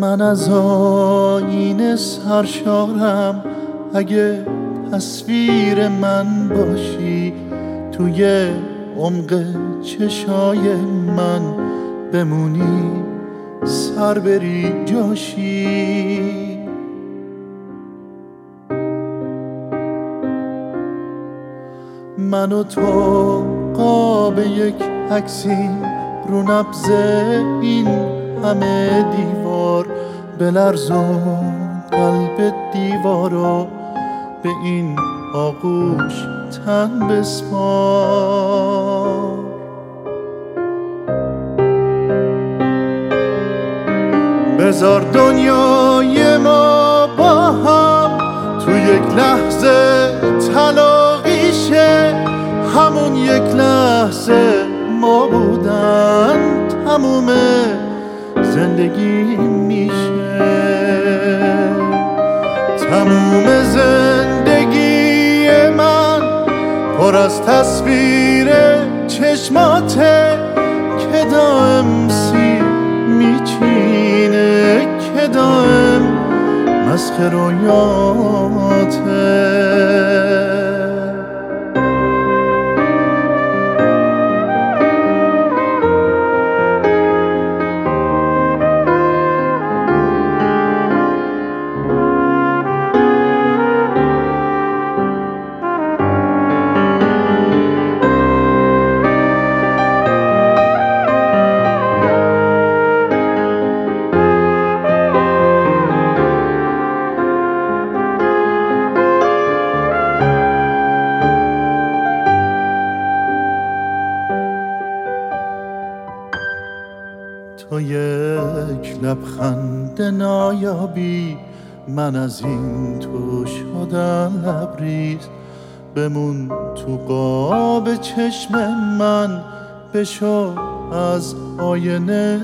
من از آینه سرشارم، اگه تصویر من باشی توی عمق چشای من بمونی، سر بری جاشی. من و تو قاب یک عکسیم، رو نبض این همه دیوار، بلرزون قلب دیوارو، به این آغوش تن بسپار. بذار دنیای ما با هم تو یک لحظه تلاقی شه، همون یک لحظه ما بودن تموم زندگی میشه. تموم زندگی من پر از تصویر چشماته که دائم سیر میچینه، که دائم مسخ رویاته. تو یک لبخند نایابی، من از این تو شدم لبریز، بمون تو قاب چشم من، بشو از آینه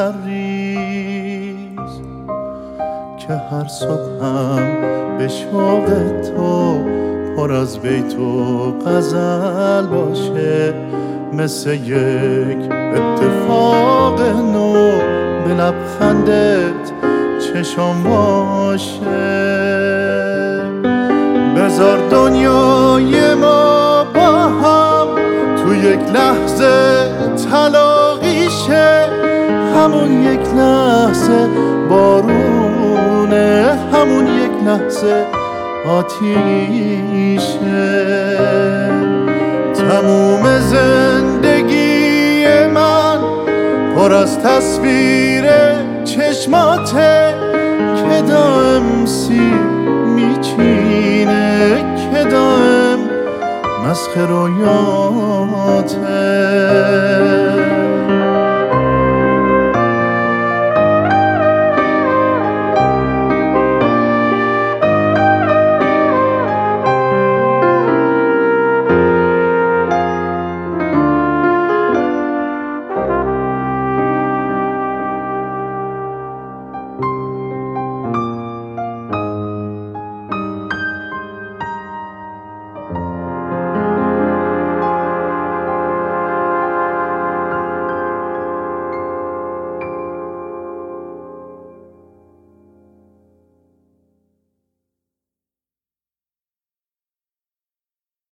سرریز، که هر صبحم به شوق تو پر از بیت و غزل باشه، مثل یک اتفاق نو به لبخندت چشم باشه. بذار دنیای ما با هم تو یک لحظه تلاقی شه، همون یک لحظه بارونه، همون یک لحظه آتیشه. تموم زندگی من پر از تصویر چشماته که دائم سیر میچینه، که دائم مسخ رویاته.